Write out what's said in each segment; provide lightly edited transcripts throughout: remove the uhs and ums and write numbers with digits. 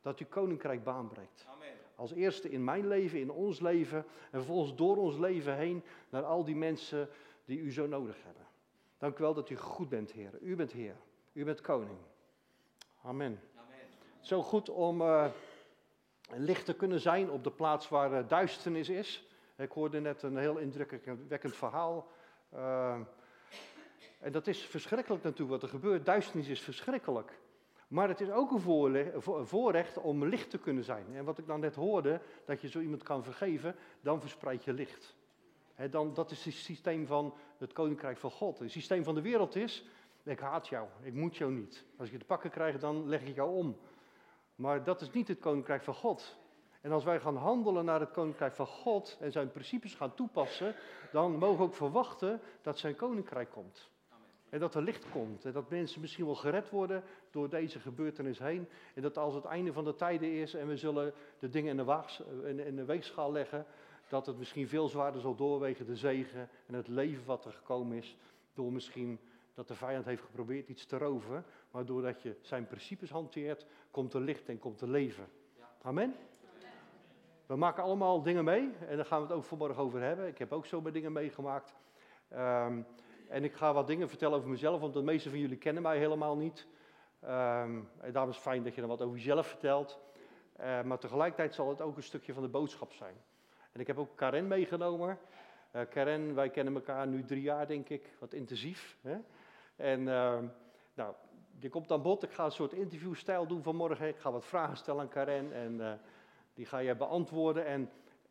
Dat uw koninkrijk baanbreekt. Amen. Als eerste in mijn leven, in ons leven en vervolgens door ons leven heen naar al die mensen die u zo nodig hebben. Dank u wel dat u goed bent, Heer. U bent Heer. U bent koning. Amen. Amen. Zo goed om licht te kunnen zijn op de plaats waar duisternis is. Ik hoorde net een heel indrukwekkend verhaal. En dat is verschrikkelijk natuurlijk wat er gebeurt. Duisternis is verschrikkelijk. Maar het is ook een voorrecht om licht te kunnen zijn. En wat ik dan net hoorde, dat je zo iemand kan vergeven, dan verspreid je licht. Dat is het systeem van het koninkrijk van God. Het systeem van de wereld is, ik haat jou, ik moet jou niet. Als ik je te pakken krijg, dan leg ik jou om. Maar dat is niet het koninkrijk van God. En als wij gaan handelen naar het koninkrijk van God en zijn principes gaan toepassen, dan mogen we ook verwachten dat zijn koninkrijk komt. En dat er licht komt. En dat mensen misschien wel gered worden door deze gebeurtenis heen. En dat als het einde van de tijden is en we zullen de dingen in de weegschaal leggen, dat het misschien veel zwaarder zal doorwegen de zegen en het leven wat er gekomen is. Door misschien dat de vijand heeft geprobeerd iets te roven. Maar doordat je zijn principes hanteert, komt er licht en komt er leven. Amen? We maken allemaal dingen mee. En daar gaan we het ook vanmorgen over hebben. Ik heb ook zo bij dingen meegemaakt. En ik ga wat dingen vertellen over mezelf, want de meeste van jullie kennen mij helemaal niet. En daarom is het fijn dat je dan wat over jezelf vertelt. Maar tegelijkertijd zal het ook een stukje van de boodschap zijn. En ik heb ook Karen meegenomen. Karen, wij kennen elkaar nu 3 jaar, denk ik, wat intensief. Hè? En nou, die komt aan bod. Ik ga een soort interviewstijl doen vanmorgen. Ik ga wat vragen stellen aan Karen en die ga jij beantwoorden. En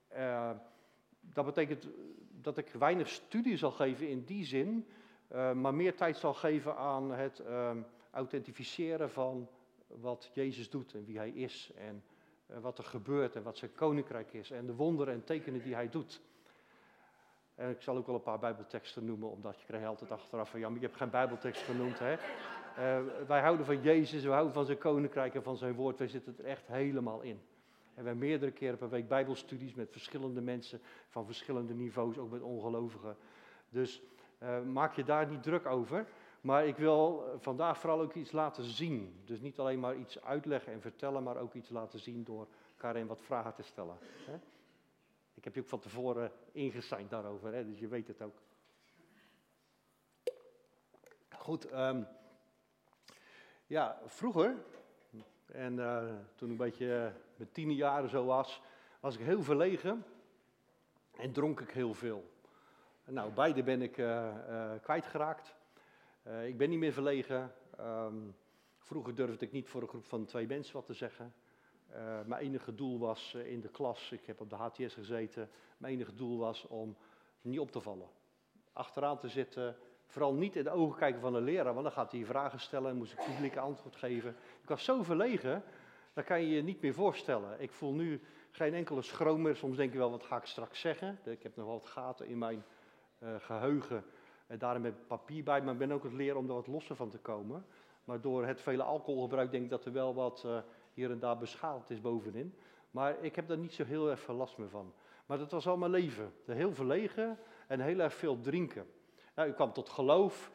dat betekent dat ik weinig studie zal geven in die zin, maar meer tijd zal geven aan het authentificeren van wat Jezus doet en wie hij is en wat er gebeurt en wat zijn koninkrijk is en de wonderen en tekenen die hij doet. En ik zal ook wel een paar bijbelteksten noemen, omdat je krijgt altijd achteraf van, ja, maar je hebt geen bijbeltekst genoemd, hè. Wij houden van Jezus, we houden van zijn koninkrijk en van zijn woord, wij zitten er echt helemaal in. En we hebben meerdere keren per week bijbelstudies met verschillende mensen van verschillende niveaus, ook met ongelovigen. Dus maak je daar niet druk over. Maar ik wil vandaag vooral ook iets laten zien. Dus niet alleen maar iets uitleggen en vertellen, maar ook iets laten zien door Karen wat vragen te stellen. Hè? Ik heb je ook van tevoren ingeseind daarover, hè? Dus je weet het ook. Goed, ja, vroeger, en toen ik een beetje met 10 jaar zo was ik heel verlegen en dronk ik heel veel. Nou, beide ben ik kwijtgeraakt. Ik ben niet meer verlegen. Vroeger durfde ik niet voor een groep van 2 mensen wat te zeggen. Mijn enige doel was in de klas, ik heb op de HTS gezeten, mijn enige doel was om niet op te vallen. Achteraan te zitten, vooral niet in de ogen kijken van de leraar, want dan gaat hij vragen stellen en moest ik publiek antwoord geven. Ik was zo verlegen, dat kan je je niet meer voorstellen. Ik voel nu geen enkele schroom meer, soms denk je wel, wat ga ik straks zeggen? Ik heb nog wel wat gaten in mijn geheugen en daarom heb ik papier bij, maar ik ben ook het leren om er wat losser van te komen. Maar door het vele alcoholgebruik denk ik dat er wel wat hier en daar beschadigd is bovenin. Maar ik heb daar niet zo heel erg veel last meer van. Maar dat was al mijn leven. Heel verlegen en heel erg veel drinken. Nou, ik kwam tot geloof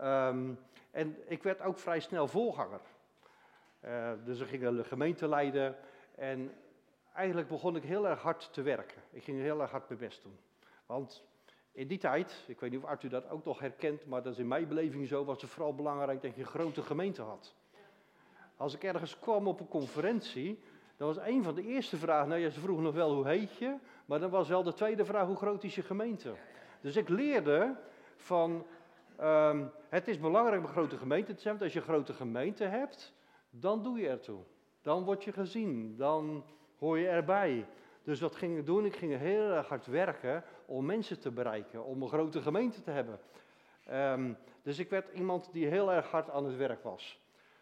en ik werd ook vrij snel voorganger. Dus ik ging de gemeente leiden en eigenlijk begon ik heel erg hard te werken. Ik ging heel erg hard mijn best doen. Want in die tijd, ik weet niet of Arthur dat ook nog herkent, maar dat is in mijn beleving zo, was het vooral belangrijk dat je een grote gemeente had. Als ik ergens kwam op een conferentie, dan was een van de eerste vragen, nou ja, ze vroegen nog wel hoe heet je, maar dan was wel de tweede vraag, hoe groot is je gemeente? Dus ik leerde van, het is belangrijk om een grote gemeente te zijn, want als je een grote gemeente hebt, dan doe je ertoe. Dan word je gezien, dan hoor je erbij. Dus wat ging ik doen? Ik ging heel erg hard werken om mensen te bereiken, om een grote gemeente te hebben. Dus ik werd iemand die heel erg hard aan het werk was.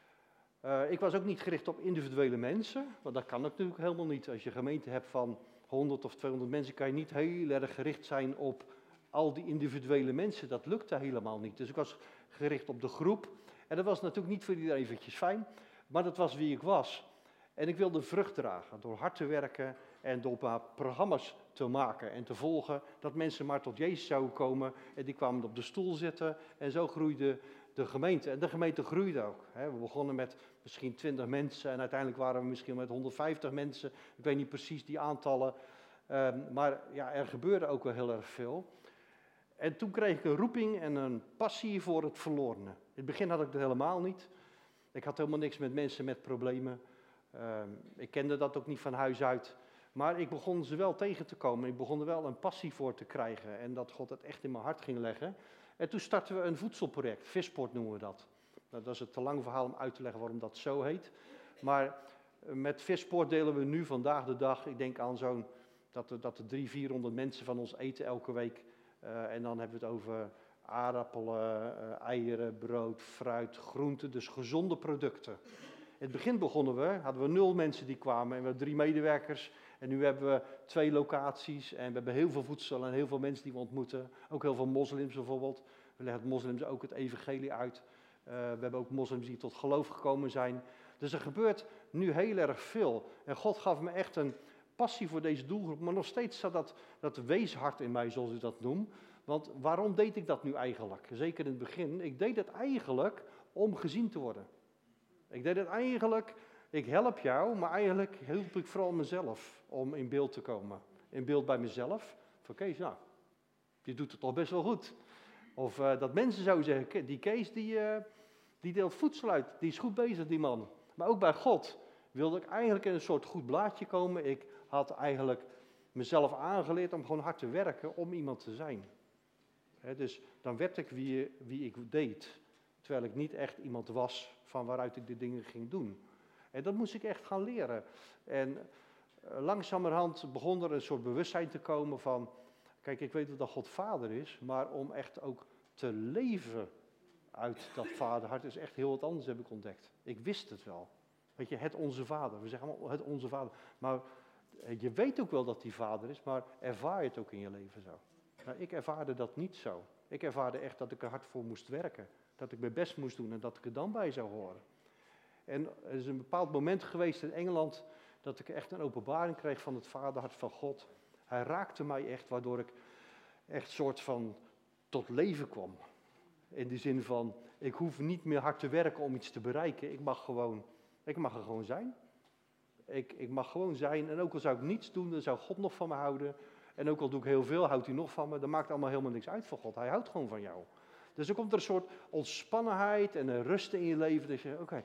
Ik was ook niet gericht op individuele mensen, want dat kan natuurlijk helemaal niet. Als je een gemeente hebt van 100 of 200 mensen, kan je niet heel erg gericht zijn op al die individuele mensen. Dat lukte helemaal niet. Dus ik was gericht op de groep. En dat was natuurlijk niet voor iedereen eventjes fijn, maar dat was wie ik was. En ik wilde vrucht dragen door hard te werken en door programma's te maken en te volgen, dat mensen maar tot Jezus zouden komen. En die kwamen op de stoel zitten en zo groeide de gemeente. En de gemeente groeide ook. We begonnen met misschien 20 mensen en uiteindelijk waren we misschien met 150 mensen. Ik weet niet precies die aantallen. Maar ja, er gebeurde ook wel heel erg veel. En toen kreeg ik een roeping en een passie voor het verlorene. In het begin had ik dat helemaal niet. Ik had helemaal niks met mensen met problemen. Ik kende dat ook niet van huis uit. Maar ik begon ze wel tegen te komen. Ik begon er wel een passie voor te krijgen. En dat God het echt in mijn hart ging leggen. En toen startten we een voedselproject. Visport noemen we dat. Nou, dat is een te lang verhaal om uit te leggen waarom dat zo heet. Maar met Visport delen we nu vandaag de dag. Ik denk aan zo'n dat er 300-400 mensen van ons eten elke week. En dan hebben we het over aardappelen, eieren, brood, fruit, groenten. Dus gezonde producten. In het begin hadden we 0 mensen die kwamen en we hadden 3 medewerkers. En nu hebben we 2 locaties en we hebben heel veel voedsel en heel veel mensen die we ontmoeten. Ook heel veel moslims bijvoorbeeld. We leggen moslims ook het evangelie uit. We hebben ook moslims die tot geloof gekomen zijn. Dus er gebeurt nu heel erg veel. En God gaf me echt een passie voor deze doelgroep. Maar nog steeds zat dat weeshart in mij, zoals ik dat noem. Want waarom deed ik dat nu eigenlijk? Zeker in het begin. Ik deed het eigenlijk om gezien te worden. Ik deed het eigenlijk, ik help jou, maar eigenlijk hielp ik vooral mezelf om in beeld te komen. In beeld bij mezelf. Van Kees, nou, je doet het toch best wel goed. Of dat mensen zouden zeggen, die Kees die deelt voedsel uit, die is goed bezig die man. Maar ook bij God wilde ik eigenlijk in een soort goed blaadje komen. Ik had eigenlijk mezelf aangeleerd om gewoon hard te werken om iemand te zijn. Dus dan werd ik wie ik deed. Terwijl ik niet echt iemand was van waaruit ik de dingen ging doen. En dat moest ik echt gaan leren. En langzamerhand begon er een soort bewustzijn te komen van... Kijk, ik weet dat God vader is, maar om echt ook te leven uit dat vaderhart is echt heel wat anders, heb ik ontdekt. Ik wist het wel. Weet je, het onze vader. We zeggen allemaal het onze vader. Maar je weet ook wel dat die vader is, maar ervaar je het ook in je leven zo? Nou, ik ervaarde dat niet zo. Ik ervaarde echt dat ik er hard voor moest werken. Dat ik mijn best moest doen en dat ik er dan bij zou horen. En er is een bepaald moment geweest in Engeland dat ik echt een openbaring kreeg van het vaderhart van God. Hij raakte mij echt, waardoor ik echt soort van tot leven kwam. In de zin van, ik hoef niet meer hard te werken om iets te bereiken. Ik mag er gewoon zijn. Ik mag gewoon zijn en ook al zou ik niets doen, dan zou God nog van me houden. En ook al doe ik heel veel, houdt hij nog van me. Dan maakt allemaal helemaal niks uit voor God. Hij houdt gewoon van jou. Dus er komt er een soort ontspannenheid en een rust in je leven. Dat je, oké,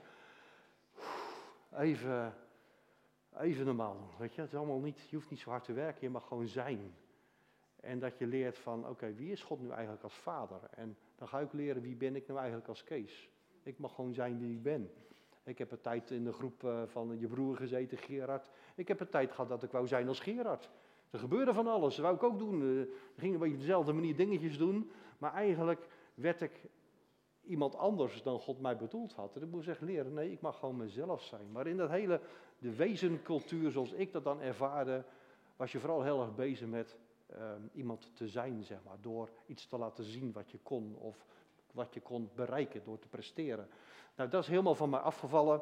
even normaal doen. Weet je, het is allemaal niet, je hoeft niet zo hard te werken, je mag gewoon zijn. En dat je leert van, oké, wie is God nu eigenlijk als vader? En dan ga ik leren, wie ben ik nou eigenlijk als Kees? Ik mag gewoon zijn wie ik ben. Ik heb een tijd in de groep van je broer gezeten, Gerard. Ik heb een tijd gehad dat ik wou zijn als Gerard. Er gebeurde van alles, dat wou ik ook doen. Ik ging een beetje op dezelfde manier dingetjes doen. Maar eigenlijk werd ik iemand anders dan God mij bedoeld had. En ik moest echt leren, nee, ik mag gewoon mezelf zijn. Maar in dat hele, de wezencultuur zoals ik dat dan ervaarde, was je vooral heel erg bezig met iemand te zijn, zeg maar. Door iets te laten zien wat je kon of wat je kon bereiken door te presteren. Nou, dat is helemaal van mij afgevallen.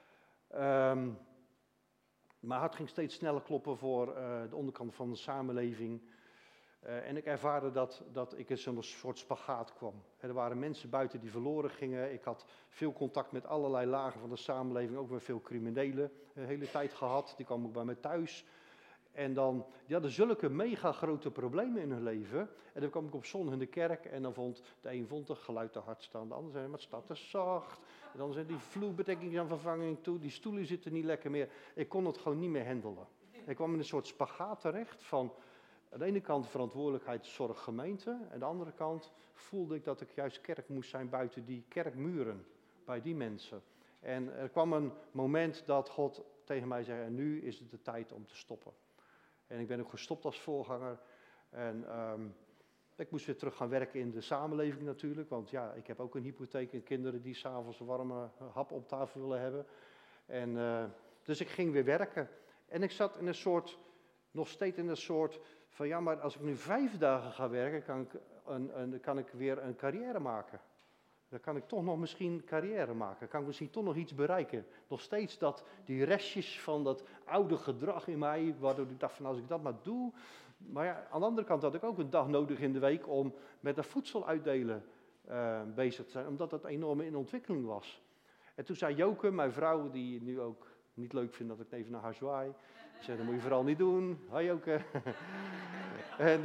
Mijn hart ging steeds sneller kloppen voor de onderkant van de samenleving. En ik ervaarde dat ik in zo'n soort spagaat kwam. Er waren mensen buiten die verloren gingen. Ik had veel contact met allerlei lagen van de samenleving, ook met veel criminelen de hele tijd gehad. Die kwamen ook bij me thuis. En die hadden zulke mega grote problemen in hun leven. En dan kwam ik op zondag in de kerk en dan de een vond het geluid te hard staan. De ander zei, maar het staat te zacht. En dan zei die vloerbedekking aan vervanging toe. Die stoelen zitten niet lekker meer. Ik kon het gewoon niet meer handelen. Ik kwam in een soort spagaat terecht van aan de ene kant verantwoordelijkheid zorg gemeente. En aan de andere kant voelde ik dat ik juist kerk moest zijn buiten die kerkmuren. Bij die mensen. En er kwam een moment dat God tegen mij zei, en nu is het de tijd om te stoppen. En ik ben ook gestopt als voorganger. En ik moest weer terug gaan werken in de samenleving natuurlijk. Want ja, ik heb ook een hypotheek en kinderen die 's avonds een warme hap op tafel willen hebben. En dus ik ging weer werken. En ik zat in nog steeds in een soort van ja, maar als ik nu 5 dagen ga werken, kan ik weer een carrière maken. Dan kan ik toch nog misschien carrière maken. Kan ik misschien toch nog iets bereiken. Nog steeds die restjes van dat oude gedrag in mij, waardoor ik dacht van als ik dat maar doe. Maar ja, aan de andere kant had ik ook een dag nodig in de week om met een voedsel uitdelen bezig te zijn, omdat dat enorm in ontwikkeling was. En toen zei Joke, mijn vrouw, die nu ook niet leuk vindt dat ik even naar haar zwaai. Ik zei, dat moet je vooral niet doen. Hoi Joke. En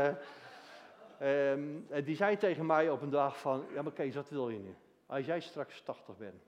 die zei tegen mij op een dag van, ja maar Kees, wat wil je nu? Als jij straks 80 bent.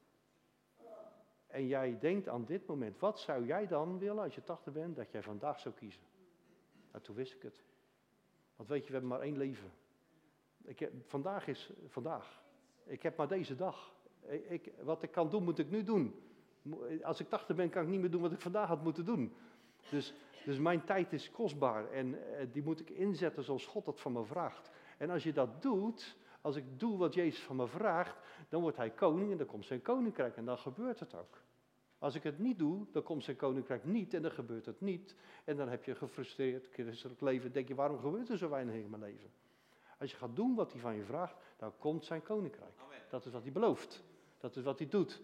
En jij denkt aan dit moment, wat zou jij dan willen als je 80 bent, dat jij vandaag zou kiezen? Nou, toen wist ik het. Want weet je, we hebben maar 1 leven. Vandaag is vandaag. Ik heb maar deze dag. Wat ik kan doen, moet ik nu doen. Als ik 80 ben, kan ik niet meer doen wat ik vandaag had moeten doen. Dus mijn tijd is kostbaar en die moet ik inzetten zoals God dat van me vraagt. En als je dat doet, als ik doe wat Jezus van me vraagt, dan wordt hij koning en dan komt zijn koninkrijk en dan gebeurt het ook. Als ik het niet doe, dan komt zijn koninkrijk niet en dan gebeurt het niet. En dan heb je een gefrustreerd christelijk leven. Denk je, waarom gebeurt er zo weinig in mijn leven? Als je gaat doen wat hij van je vraagt, dan komt zijn koninkrijk. Amen. Dat is wat hij belooft. Dat is wat hij doet.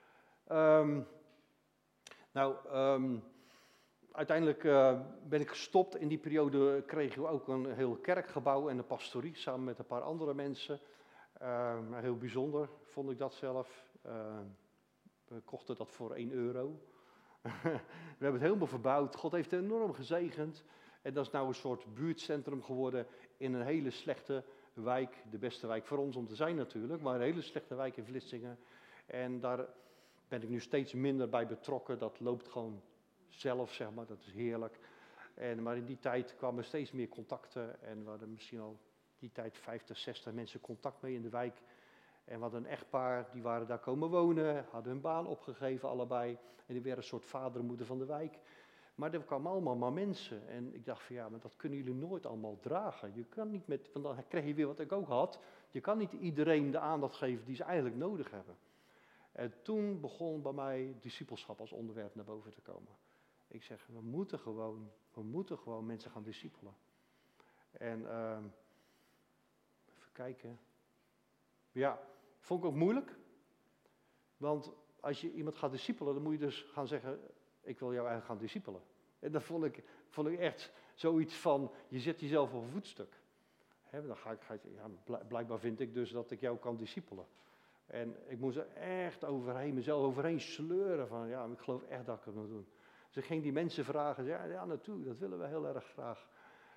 Uiteindelijk ben ik gestopt. In die periode kregen we ook een heel kerkgebouw en een pastorie samen met een paar andere mensen. Heel bijzonder vond ik dat zelf. We kochten dat voor €1. We hebben het helemaal verbouwd. God heeft het enorm gezegend. En dat is nou een soort buurtcentrum geworden in een hele slechte wijk. De beste wijk voor ons om te zijn natuurlijk, maar een hele slechte wijk in Vlissingen. En daar ben ik nu steeds minder bij betrokken. Dat loopt gewoon zelf, zeg maar. Dat is heerlijk. Maar in die tijd kwamen steeds meer contacten. En we hadden misschien al die tijd 50, 60 mensen contact mee in de wijk. En we hadden een echtpaar, die waren daar komen wonen, hadden hun baan opgegeven allebei. En die werden een soort vader en moeder van de wijk. Maar er kwamen allemaal maar mensen. En ik dacht van ja, maar dat kunnen jullie nooit allemaal dragen. Je kan niet want dan krijg je weer wat ik ook had. Je kan niet iedereen de aandacht geven die ze eigenlijk nodig hebben. En toen begon bij mij discipelschap als onderwerp naar boven te komen. Ik zeg, we moeten gewoon mensen gaan discipelen. En even kijken. Ja, vond ik ook moeilijk. Want als je iemand gaat discipelen, dan moet je dus gaan zeggen, ik wil jou eigenlijk gaan discipelen. En dat vond ik echt zoiets van, je zet jezelf op een voetstuk. Dan blijkbaar vind ik dus dat ik jou kan discipelen. En ik moest er echt mezelf overheen sleuren van, ja, ik geloof echt dat ik het moet doen. Dus ik ging die mensen vragen, ja natuurlijk, dat willen we heel erg graag.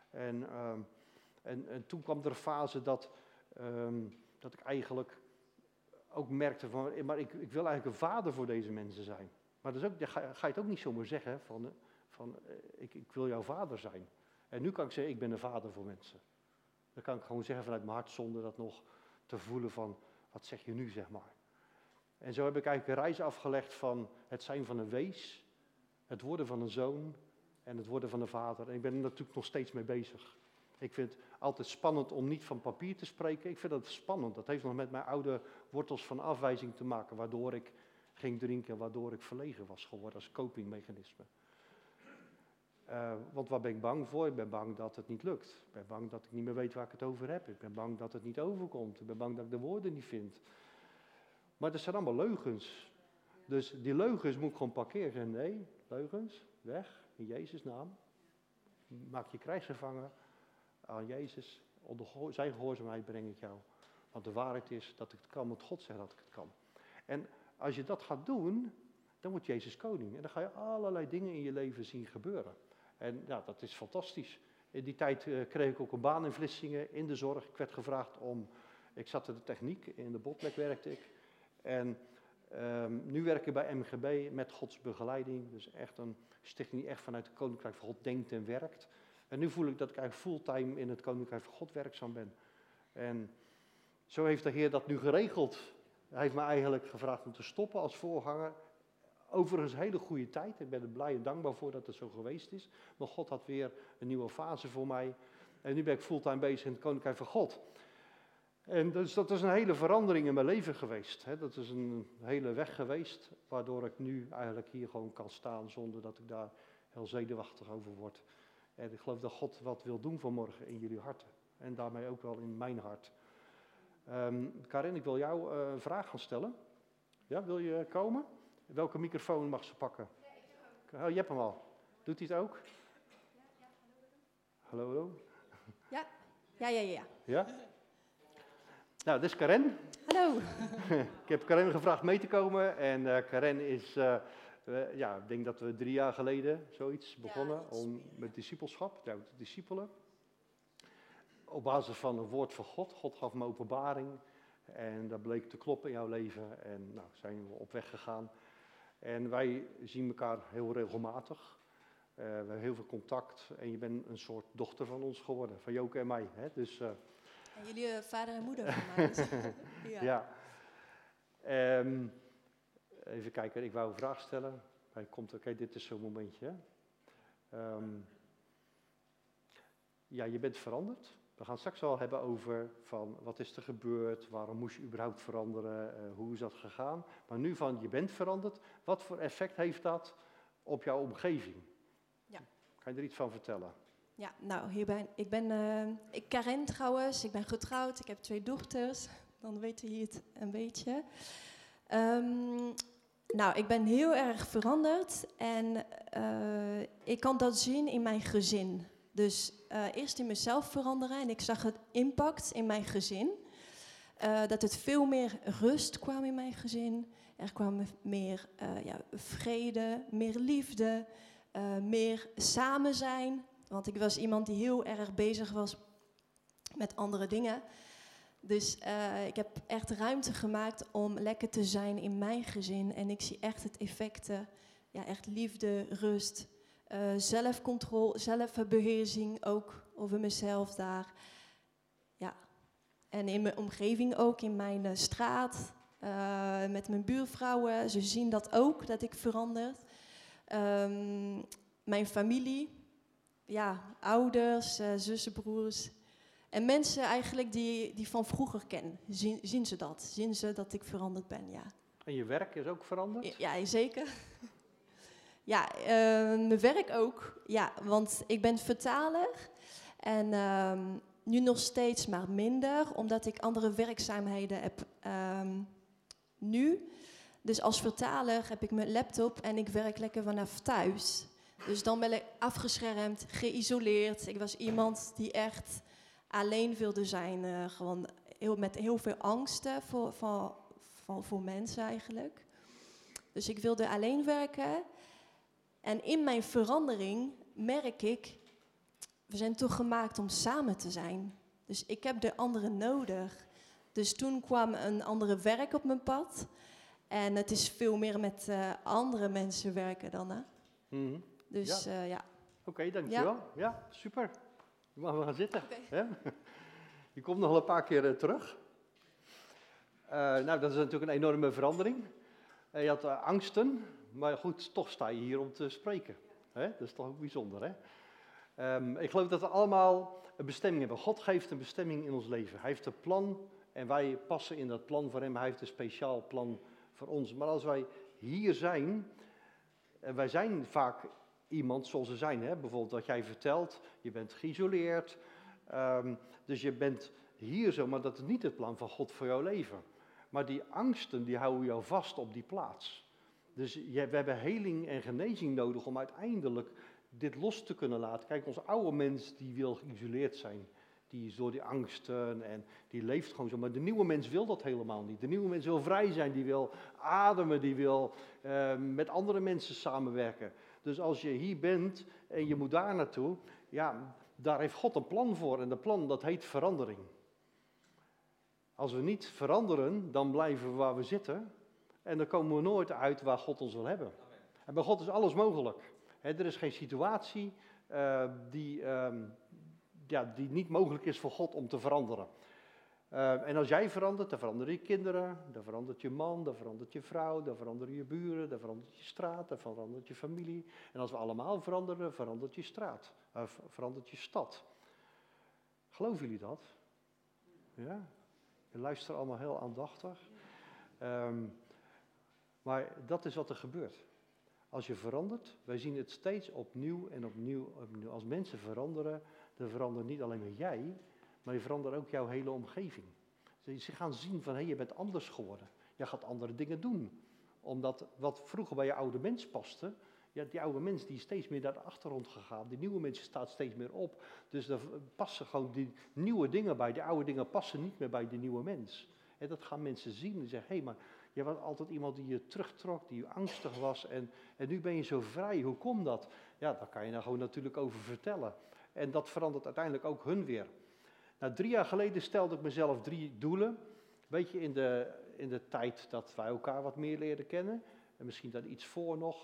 En toen kwam er een fase dat ik eigenlijk ook merkte van, maar ik wil eigenlijk een vader voor deze mensen zijn. Maar dat is ook, dan ga je het ook niet zomaar zeggen van ik wil jouw vader zijn. En nu kan ik zeggen, ik ben een vader voor mensen. Dat kan ik gewoon zeggen vanuit mijn hart zonder dat nog te voelen van, wat zeg je nu, zeg maar. En zo heb ik eigenlijk een reis afgelegd van het zijn van een wees, het worden van een zoon en het worden van een vader. En ik ben er natuurlijk nog steeds mee bezig. Ik vind het altijd spannend om niet van papier te spreken. Ik vind dat spannend. Dat heeft nog met mijn oude wortels van afwijzing te maken, waardoor ik ging drinken, waardoor ik verlegen was geworden als copingmechanisme. Want waar ben ik bang voor? Ik ben bang dat het niet lukt. Ik ben bang dat ik niet meer weet waar ik het over heb. Ik ben bang dat het niet overkomt. Ik ben bang dat ik de woorden niet vind. Maar dat zijn allemaal leugens. Dus die leugens moet ik gewoon parkeren. Nee, leugens, weg, in Jezus' naam. Maak je krijgsgevangen aan Jezus. Onder zijn gehoorzaamheid breng ik jou. Want de waarheid is dat ik het kan, want God zegt dat ik het kan. En als je dat gaat doen, dan wordt Jezus koning. En dan ga je allerlei dingen in je leven zien gebeuren. En ja, dat is fantastisch. In die tijd kreeg ik ook een baan in Vlissingen, in de zorg. Ik werd gevraagd ik zat in de techniek, in de botlek werkte ik. En nu werk ik bij MGB met Gods begeleiding. Dus echt een stichting die echt vanuit het Koninkrijk van God denkt en werkt. En nu voel ik dat ik eigenlijk fulltime in het Koninkrijk van God werkzaam ben. En zo heeft de Heer dat nu geregeld. Hij heeft me eigenlijk gevraagd om te stoppen als voorganger. Overigens een hele goede tijd. Ik ben er blij en dankbaar voor dat het zo geweest is. Maar God had weer een nieuwe fase voor mij. En nu ben ik fulltime bezig in het Koninkrijk van God. En dus dat is een hele verandering in mijn leven geweest. Dat is een hele weg geweest. Waardoor ik nu eigenlijk hier gewoon kan staan zonder dat ik daar heel zenuwachtig over word. En ik geloof dat God wat wil doen vanmorgen in jullie harten. En daarmee ook wel in mijn hart. Karin, ik wil jou een vraag gaan stellen. Ja, wil je komen? Welke microfoon mag ze pakken? Ja, je hebt hem al. Doet hij het ook? Ja, hallo. Ja? Ja. Ja? Nou, dit is Karen. Hallo. Ik heb Karen gevraagd mee te komen. En Karen is, ik denk dat we 3 jaar geleden zoiets begonnen met discipelschap, met discipelen. Op basis van een woord van God. God gaf me openbaring. En dat bleek te kloppen in jouw leven. En nou, zijn we op weg gegaan. En wij zien elkaar heel regelmatig. We hebben heel veel contact. En je bent een soort dochter van ons geworden. Van Joke en mij. Hè? Dus, en jullie vader en moeder van mij. Dus. Ja. Even kijken, ik wou een vraag stellen. Oké, dit is zo'n momentje. Je bent veranderd. We gaan straks wel hebben over van wat is er gebeurd, waarom moest je überhaupt veranderen, hoe is dat gegaan. Maar nu van je bent veranderd, wat voor effect heeft dat op jouw omgeving? Ja. Kan je er iets van vertellen? Ja, nou, ik ben Karen trouwens, ik ben getrouwd, ik heb 2 dochters, dan weten jullie het een beetje. Nou, ik ben heel erg veranderd en ik kan dat zien in mijn gezin. Dus eerst in mezelf veranderen en ik zag het impact in mijn gezin. Dat het veel meer rust kwam in mijn gezin. Er kwam meer vrede, meer liefde, meer samen zijn. Want ik was iemand die heel erg bezig was met andere dingen. Dus ik heb echt ruimte gemaakt om lekker te zijn in mijn gezin. En ik zie echt het effecten, echt liefde, rust, zelfcontrole, zelfbeheersing ook over mezelf daar. Ja. En in mijn omgeving ook, in mijn straat, met mijn buurvrouwen. Ze zien dat ook, dat ik verander. Mijn familie, ouders, zussen, broers. En mensen eigenlijk die van vroeger ken, zien ze dat? Zien ze dat ik veranderd ben, ja. En je werk is ook veranderd? Ja, zeker. Ja, mijn werk ook. Ja, want ik ben vertaler. En nu nog steeds maar minder, omdat ik andere werkzaamheden heb nu. Dus als vertaler heb ik mijn laptop en ik werk lekker vanaf thuis. Dus dan ben ik afgeschermd, geïsoleerd. Ik was iemand die echt alleen wilde zijn. Gewoon met heel veel angsten voor mensen eigenlijk. Dus ik wilde alleen werken. En in mijn verandering merk ik, we zijn toch gemaakt om samen te zijn. Dus ik heb de anderen nodig. Dus toen kwam een andere werk op mijn pad. En het is veel meer met andere mensen werken dan, hè. Mm-hmm. Dus ja. Oké, dankjewel. Ja, super. Je mag wel gaan zitten. Okay. Je komt nog wel een paar keer terug. Nou, dat is natuurlijk een enorme verandering. Je had angsten, maar goed, toch sta je hier om te spreken. Hè? Dat is toch ook bijzonder, hè? Ik geloof dat we allemaal een bestemming hebben. God geeft een bestemming in ons leven. Hij heeft een plan en wij passen in dat plan voor hem. Hij heeft een speciaal plan voor ons. Maar als wij hier zijn, en wij zijn vaak iemand zoals we zijn. Hè? Bijvoorbeeld wat jij vertelt, je bent geïsoleerd. Dus je bent hier zo, maar dat is niet het plan van God voor jouw leven. Maar die angsten, die houden jou vast op die plaats. Dus we hebben heling en genezing nodig om uiteindelijk dit los te kunnen laten. Kijk, onze oude mens die wil geïsoleerd zijn. Die is door die angsten en die leeft gewoon zo. Maar de nieuwe mens wil dat helemaal niet. De nieuwe mens wil vrij zijn, die wil ademen, die wil met andere mensen samenwerken. Dus als je hier bent en je moet daar naartoe, daar heeft God een plan voor. En dat plan, dat heet verandering. Als we niet veranderen, dan blijven we waar we zitten. En dan komen we nooit uit waar God ons wil hebben. Amen. En bij God is alles mogelijk. Er is geen situatie die niet mogelijk is voor God om te veranderen. En als jij verandert, dan veranderen je kinderen, dan verandert je man, dan verandert je vrouw, dan veranderen je buren, dan verandert je straat, dan verandert je familie. En als we allemaal veranderen, verandert je straat, verandert je stad. Geloven jullie dat? Ja? Je luistert allemaal heel aandachtig. Maar dat is wat er gebeurt. Als je verandert, wij zien het steeds opnieuw en opnieuw. Als mensen veranderen, dan verandert niet alleen maar jij, maar je verandert ook jouw hele omgeving. Ze gaan zien van, je bent anders geworden. Je gaat andere dingen doen. Omdat wat vroeger bij je oude mens paste, Ja, die oude mens die is steeds meer naar de achtergrond gegaan. Die nieuwe mensen staat steeds meer op. Dus er passen gewoon die nieuwe dingen bij. Die oude dingen passen niet meer bij die nieuwe mens. En dat gaan mensen zien en zeggen, hé, maar je was altijd iemand die je terugtrok, die angstig was. En nu ben je zo vrij, hoe komt dat? Ja, daar kan je daar gewoon natuurlijk over vertellen. En dat verandert uiteindelijk ook hun weer. Nou, 3 jaar geleden stelde ik mezelf 3 doelen. Weet je, in de tijd dat wij elkaar wat meer leren kennen. En misschien dan iets voor nog.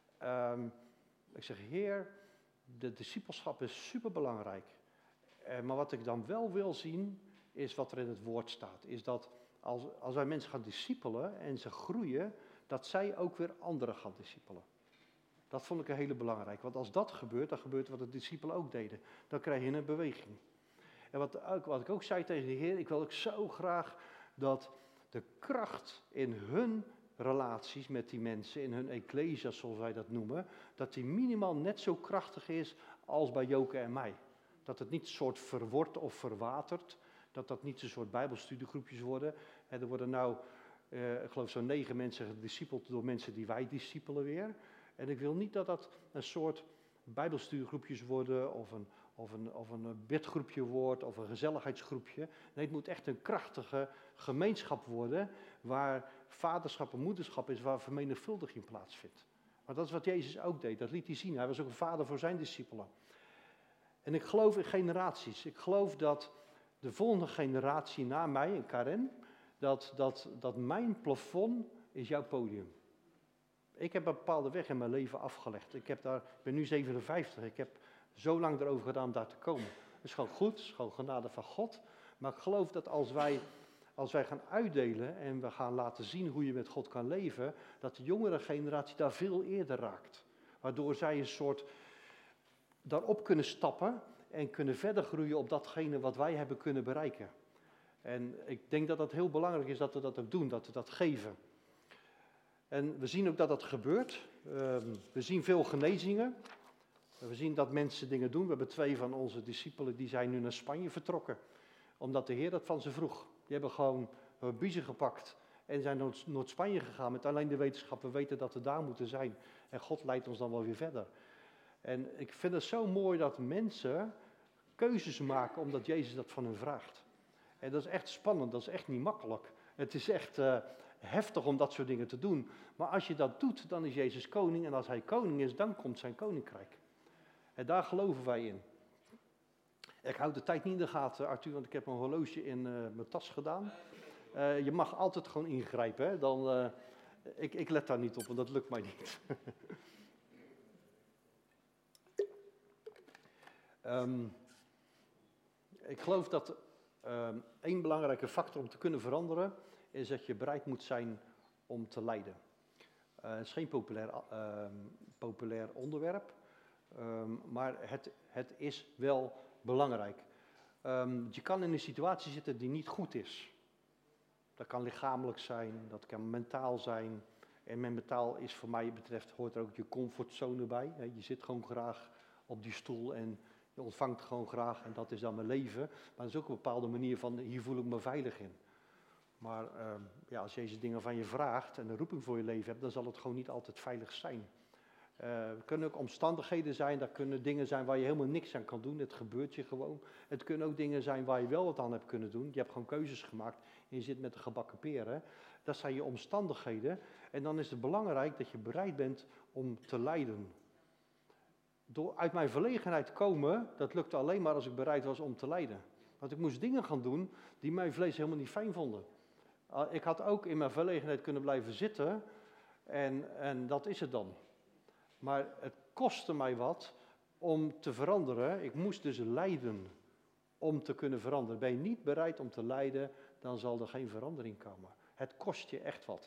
Ik zeg, Heer, de discipelschap is superbelangrijk. Maar wat ik dan wel wil zien, is wat er in het woord staat. Is dat als wij mensen gaan discipelen en ze groeien, dat zij ook weer anderen gaan discipelen. Dat vond ik een hele belangrijk. Want als dat gebeurt, dan gebeurt wat de discipelen ook deden. Dan krijg je een beweging. En wat ik ook zei tegen de Heer, ik wil ook zo graag dat de kracht in hun relaties met die mensen, in hun ecclesia zoals wij dat noemen, dat die minimaal net zo krachtig is als bij Joke en mij. Dat het niet een soort verwordt of verwatert, dat dat niet een soort bijbelstudiegroepjes worden. En er worden nou, ik geloof zo'n 9 mensen gediscipeld door mensen die wij discipelen weer. En ik wil niet dat dat een soort bijbelstudiegroepjes worden of een bidgroepje wordt of een gezelligheidsgroepje. Nee, het moet echt een krachtige gemeenschap worden waar vaderschap en moederschap is, waar vermenigvuldiging plaatsvindt. Maar dat is wat Jezus ook deed, dat liet hij zien. Hij was ook een vader voor zijn discipelen. En ik geloof in generaties. Ik geloof dat de volgende generatie na mij, en Karen, dat mijn plafond is jouw podium. Ik heb een bepaalde weg in mijn leven afgelegd. Ik ben nu 57, ik heb zo lang erover gedaan om daar te komen. Dat is gewoon goed, dat is gewoon genade van God. Maar ik geloof dat als wij gaan uitdelen en we gaan laten zien hoe je met God kan leven, dat de jongere generatie daar veel eerder raakt. Waardoor zij een soort daarop kunnen stappen en kunnen verder groeien op datgene wat wij hebben kunnen bereiken. En ik denk dat het heel belangrijk is dat we dat ook doen, dat we dat geven. En we zien ook dat dat gebeurt. We zien veel genezingen. We zien dat mensen dingen doen. We hebben 2 van onze discipelen die zijn nu naar Spanje vertrokken. Omdat de Heer dat van ze vroeg. Die hebben gewoon biezen gepakt en zijn naar Noord-Spanje gegaan met alleen de wetenschap. We weten dat we daar moeten zijn. En God leidt ons dan wel weer verder. En ik vind het zo mooi dat mensen keuzes maken omdat Jezus dat van hen vraagt. En dat is echt spannend, dat is echt niet makkelijk. Het is echt heftig om dat soort dingen te doen. Maar als je dat doet, dan is Jezus koning. En als hij koning is, dan komt zijn koninkrijk. En daar geloven wij in. Ik hou de tijd niet in de gaten, Arthur, want ik heb een horloge in mijn tas gedaan. Je mag altijd gewoon ingrijpen. Hè? Ik let daar niet op, want dat lukt mij niet. Ik geloof dat één belangrijke factor om te kunnen veranderen is dat je bereid moet zijn om te lijden. Het is geen populair onderwerp, maar het is wel belangrijk. Je kan in een situatie zitten die niet goed is. Dat kan lichamelijk zijn, dat kan mentaal zijn. En met mentaal is voor mij betreft, hoort er ook je comfortzone bij. Je zit gewoon graag op die stoel en je ontvangt gewoon graag en dat is dan mijn leven. Maar dat is ook een bepaalde manier van, hier voel ik me veilig in. Maar als Jezus dingen van je vraagt en een roeping voor je leven hebt, dan zal het gewoon niet altijd veilig zijn. Het kunnen ook omstandigheden zijn, dat kunnen dingen zijn waar je helemaal niks aan kan doen. Het gebeurt je gewoon. Het kunnen ook dingen zijn waar je wel wat aan hebt kunnen doen. Je hebt gewoon keuzes gemaakt en je zit met de gebakken peren. Dat zijn je omstandigheden. En dan is het belangrijk dat je bereid bent om te lijden. Door uit mijn verlegenheid te komen, dat lukte alleen maar als ik bereid was om te lijden. Want ik moest dingen gaan doen die mijn vlees helemaal niet fijn vonden. Ik had ook in mijn verlegenheid kunnen blijven zitten en dat is het dan. Maar het kostte mij wat om te veranderen. Ik moest dus lijden om te kunnen veranderen. Ben je niet bereid om te lijden, dan zal er geen verandering komen. Het kost je echt wat.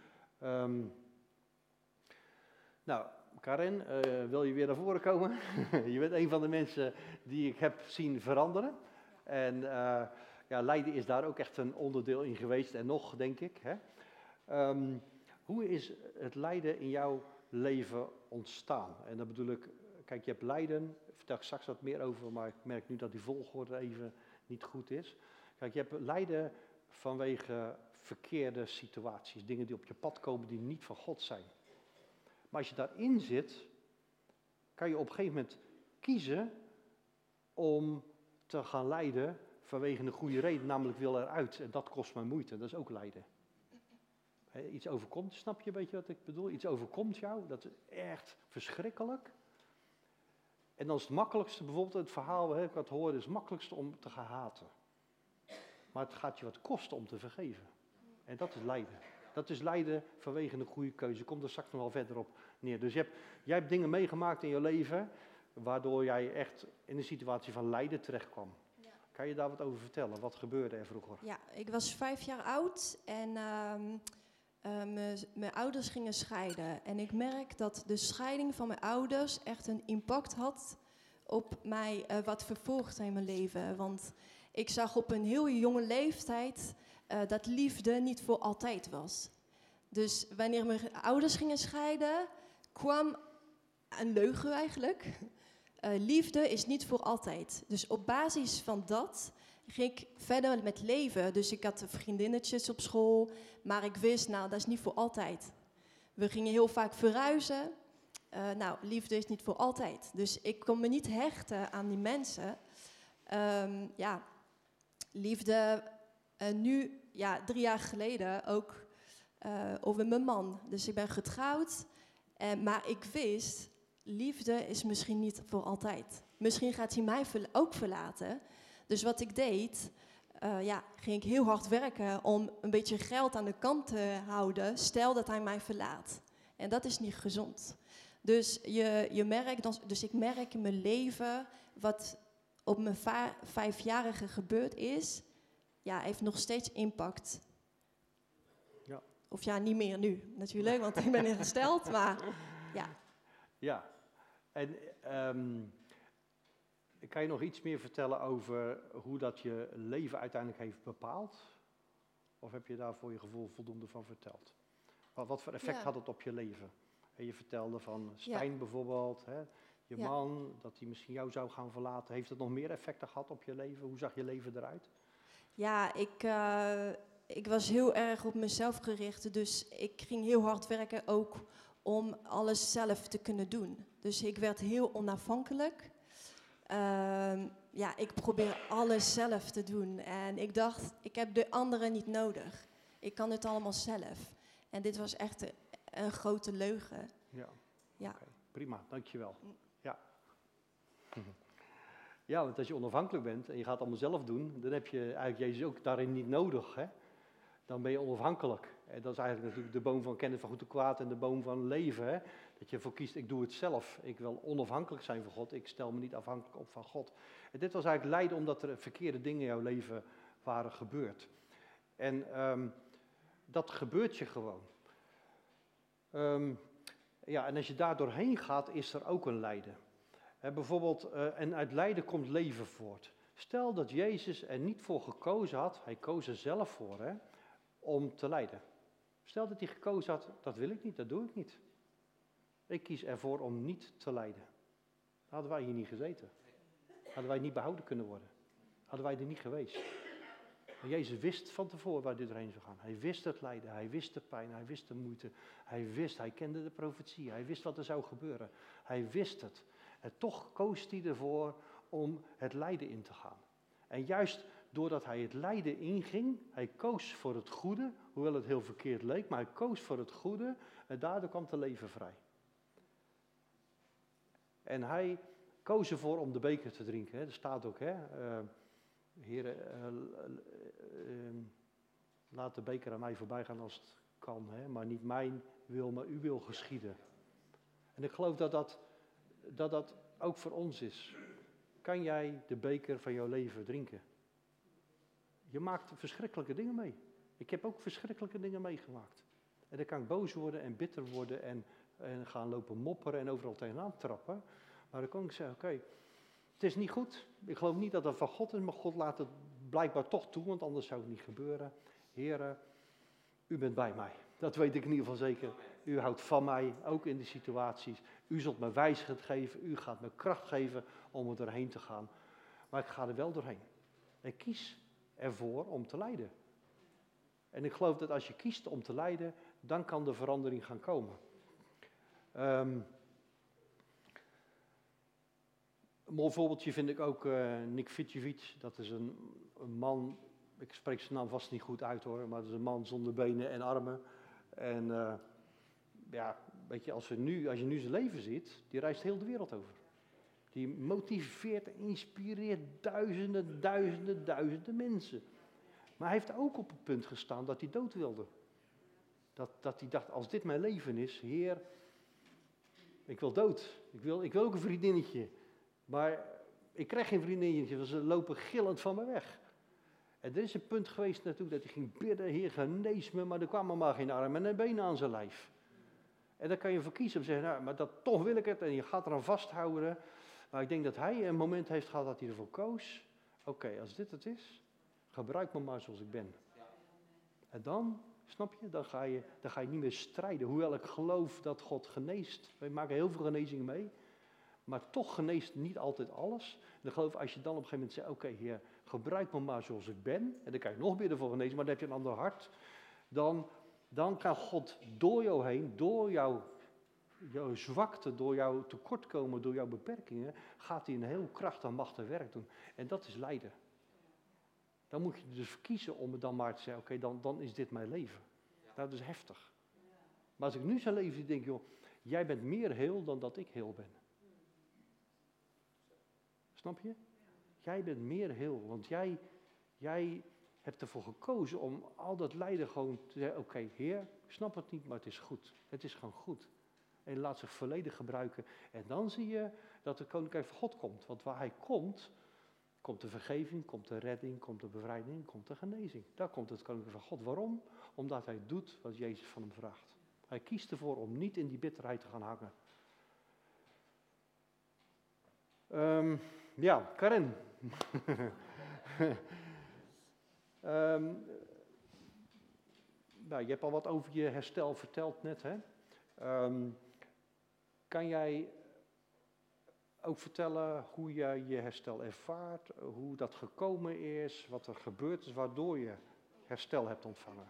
Karen, wil je weer naar voren komen? Je bent een van de mensen die ik heb zien veranderen. En lijden is daar ook echt een onderdeel in geweest en nog, denk ik. Hè? Hoe is het lijden in jouw leven ontstaan? En dan bedoel ik, kijk, je hebt lijden, daar vertel ik straks wat meer over, maar ik merk nu dat die volgorde even niet goed is. Kijk, je hebt lijden vanwege verkeerde situaties, dingen die op je pad komen die niet van God zijn. Maar als je daarin zit, kan je op een gegeven moment kiezen om te gaan lijden vanwege een goede reden, namelijk wil eruit. En dat kost mij moeite, dat is ook lijden. Iets overkomt, snap je een beetje wat ik bedoel? Iets overkomt jou, dat is echt verschrikkelijk. En dan is het makkelijkste, bijvoorbeeld het verhaal, ik had hoorde, is het makkelijkste om te gaan haten. Maar het gaat je wat kosten om te vergeven. En dat is lijden. Dat is lijden vanwege een goede keuze. Ik kom er straks nog wel verder op neer. Dus jij hebt dingen meegemaakt in je leven, waardoor jij echt in een situatie van lijden terecht kwam. Ja. Kan je daar wat over vertellen? Wat gebeurde er vroeger? Ja, ik was 5 jaar oud en mijn ouders gingen scheiden. En ik merk dat de scheiding van mijn ouders echt een impact had op mij, wat vervolgd in mijn leven. Want ik zag op een heel jonge leeftijd dat liefde niet voor altijd was. Dus wanneer mijn ouders gingen scheiden, kwam een leugen eigenlijk. Liefde is niet voor altijd. Dus op basis van dat ging ik verder met leven. Dus ik had vriendinnetjes op school, maar ik wist, nou, dat is niet voor altijd. We gingen heel vaak verhuizen. Liefde is niet voor altijd. Dus ik kon me niet hechten aan die mensen. Liefde, nu, 3 jaar geleden ook over mijn man. Dus ik ben getrouwd, maar ik wist, liefde is misschien niet voor altijd. Misschien gaat hij mij ook verlaten. Dus wat ik deed, ging ik heel hard werken om een beetje geld aan de kant te houden. Stel dat hij mij verlaat. En dat is niet gezond. Dus je merkt, dus ik merk in mijn leven wat op mijn 5-jarige gebeurd is, heeft nog steeds impact. Ja. Of niet meer nu natuurlijk, want ik ben hersteld, maar ja. Ja, en kan je nog iets meer vertellen over hoe dat je leven uiteindelijk heeft bepaald? Of heb je daar voor je gevoel voldoende van verteld? Wat voor effect had het op je leven? En je vertelde van Stijn bijvoorbeeld, je man, dat hij misschien jou zou gaan verlaten. Heeft het nog meer effecten gehad op je leven? Hoe zag je leven eruit? Ja, ik was heel erg op mezelf gericht. Dus ik ging heel hard werken ook om alles zelf te kunnen doen. Dus ik werd heel onafhankelijk. Ik probeer alles zelf te doen. En ik dacht, ik heb de anderen niet nodig. Ik kan het allemaal zelf. En dit was echt een grote leugen. Ja. Okay, prima, dankjewel. Ja. Ja, want als je onafhankelijk bent en je gaat het allemaal zelf doen, dan heb je eigenlijk Jezus ook daarin niet nodig. Hè? Dan ben je onafhankelijk. En dat is eigenlijk natuurlijk de boom van kennis van goed en kwaad en de boom van leven. Hè? Dat je ervoor kiest, ik doe het zelf. Ik wil onafhankelijk zijn van God. Ik stel me niet afhankelijk op van God. En dit was eigenlijk lijden omdat er verkeerde dingen in jouw leven waren gebeurd. En dat gebeurt je gewoon. En als je daar doorheen gaat, is er ook een lijden. Bijvoorbeeld, en uit lijden komt leven voort. Stel dat Jezus er niet voor gekozen had, hij koos er zelf voor, om te lijden. Stel dat hij gekozen had, dat wil ik niet, dat doe ik niet. Ik kies ervoor om niet te lijden. Dan hadden wij hier niet gezeten. Hadden wij niet behouden kunnen worden. Hadden wij er niet geweest. Maar Jezus wist van tevoren waar dit doorheen zou gaan. Hij wist het lijden, hij wist de pijn, hij wist de moeite. Hij kende de profetie, hij wist wat er zou gebeuren. Hij wist het. En toch koos hij ervoor om het lijden in te gaan. En juist doordat hij het lijden inging, hij koos voor het goede, hoewel het heel verkeerd leek, maar hij koos voor het goede en daardoor kwam te leven vrij. En hij koos ervoor om de beker te drinken. Er staat ook, Heere, laat de beker aan mij voorbij gaan als het kan, maar niet mijn wil, maar uw wil geschieden. En ik geloof dat ook voor ons is. Kan jij de beker van jouw leven drinken? Je maakt verschrikkelijke dingen mee. Ik heb ook verschrikkelijke dingen meegemaakt. En dan kan ik boos worden en bitter worden en gaan lopen mopperen en overal tegenaan trappen. Maar dan kan ik zeggen, oké, het is niet goed. Ik geloof niet dat dat van God is, maar God laat het blijkbaar toch toe, want anders zou het niet gebeuren. Heere, u bent bij mij. Dat weet ik in ieder geval zeker. U houdt van mij, ook in die situaties. U zult me wijsheid geven, u gaat me kracht geven om er doorheen te gaan. Maar ik ga er wel doorheen. Ik kies ervoor om te lijden. En ik geloof dat als je kiest om te lijden, dan kan de verandering gaan komen. Een mooi voorbeeldje vind ik ook Nick Vujicic. Dat is een man, ik spreek zijn naam vast niet goed uit hoor, maar dat is een man zonder benen en armen. En ja, weet je, als je nu zijn leven ziet, die reist heel de wereld over. Die motiveert en inspireert duizenden mensen. Maar hij heeft ook op het punt gestaan dat hij dood wilde. Dat hij dacht, als dit mijn leven is, Heer, ik wil dood. Ik wil ook een vriendinnetje. Maar ik krijg geen vriendinnetje, want ze lopen gillend van me weg. En er is een punt geweest natuurlijk dat hij ging bidden, Heer, genees me, maar er kwamen maar geen armen en benen aan zijn lijf. En dan kan je voor kiezen om te zeggen, nou, maar toch wil ik het. En je gaat eraan vasthouden. Maar ik denk dat hij een moment heeft gehad dat hij ervoor koos. Oké, als dit het is, gebruik me maar zoals ik ben. En dan, snap je, dan ga je niet meer strijden. Hoewel ik geloof dat God geneest. Wij maken heel veel genezingen mee. Maar toch geneest niet altijd alles. En dan geloof ik, als je dan op een gegeven moment zegt, oké, Heer, gebruik me maar zoals ik ben. En dan kan je nog bidden voor genezing, maar dan heb je een ander hart. Dan kan God door jou heen, door jouw zwakte, door jouw tekortkomen, door jouw beperkingen, gaat hij een heel krachtig en machtig werk doen. En dat is lijden. Dan moet je dus verkiezen om het dan maar te zeggen, oké, dan is dit mijn leven. Nou, dat is heftig. Maar als ik nu zijn leven zie, denk ik, joh, jij bent meer heel dan dat ik heel ben. Snap je? Jij bent meer heel, want jij hebt ervoor gekozen om al dat lijden gewoon te zeggen, oké, Heer, ik snap het niet, maar het is goed. Het is gewoon goed. En laat zich volledig gebruiken. En dan zie je dat het Koninkrijk van God komt. Want waar hij komt, komt de vergeving, komt de redding, komt de bevrijding, komt de genezing. Daar komt het Koninkrijk van God. Waarom? Omdat hij doet wat Jezus van hem vraagt. Hij kiest ervoor om niet in die bitterheid te gaan hangen. Ja, Karin. Nou, je hebt al wat over je herstel verteld net, hè? Kan jij ook vertellen hoe je je herstel ervaart, hoe dat gekomen is, wat er gebeurd is, waardoor je herstel hebt ontvangen?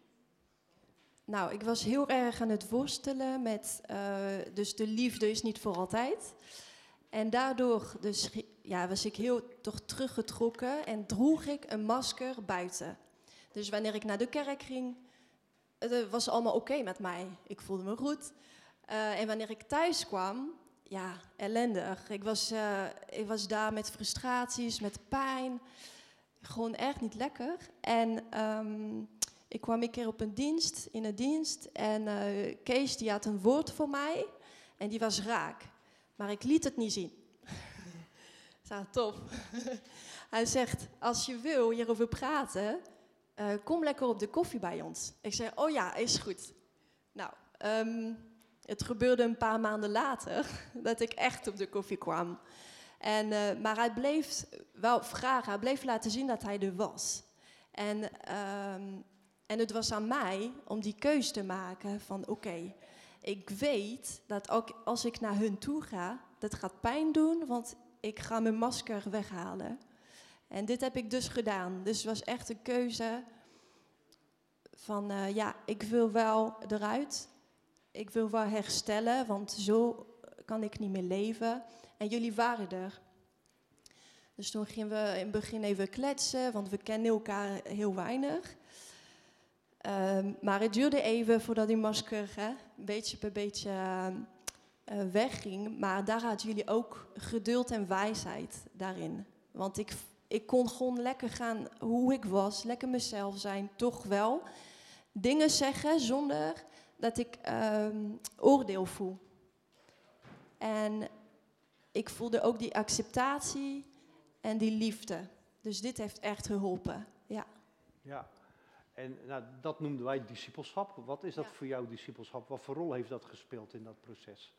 Nou, ik was heel erg aan het worstelen met, dus de liefde is niet voor altijd. En daardoor dus, ja, was ik heel toch teruggetrokken en droeg ik een masker buiten. Dus wanneer ik naar de kerk ging, het was allemaal oké met mij. Ik voelde me goed. En wanneer ik thuis kwam, ja, ellendig. Ik was daar met frustraties, met pijn. Gewoon echt niet lekker. En ik kwam een keer op een dienst, in een dienst. En Kees die had een woord voor mij. En die was raak. Maar ik liet het niet zien. Dat is tof. Hij zegt, als je wil hierover praten, kom lekker op de koffie bij ons. Ik zei, oh ja, is goed. Nou, het gebeurde een paar maanden later dat ik echt op de koffie kwam. Maar hij bleef wel vragen, hij bleef laten zien dat hij er was. En het was aan mij om die keus te maken van oké, ik weet dat ook als ik naar hun toe ga, dat gaat pijn doen, want ik ga mijn masker weghalen. En dit heb ik dus gedaan. Dus het was echt een keuze van ja, ik wil wel eruit. Ik wil wel herstellen, want zo kan ik niet meer leven. En jullie waren er. Dus toen gingen we in het begin even kletsen, want we kennen elkaar heel weinig. Maar het duurde even voordat die masker beetje per beetje wegging. Maar daar hadden jullie ook geduld en wijsheid daarin. Want ik kon gewoon lekker gaan hoe ik was, lekker mezelf zijn, toch wel dingen zeggen zonder dat ik oordeel voel. En ik voelde ook die acceptatie en die liefde. Dus dit heeft echt geholpen, ja. Ja, en nou, dat noemden wij discipelschap. Wat is dat voor jou, discipelschap? Wat voor rol heeft dat gespeeld in dat proces?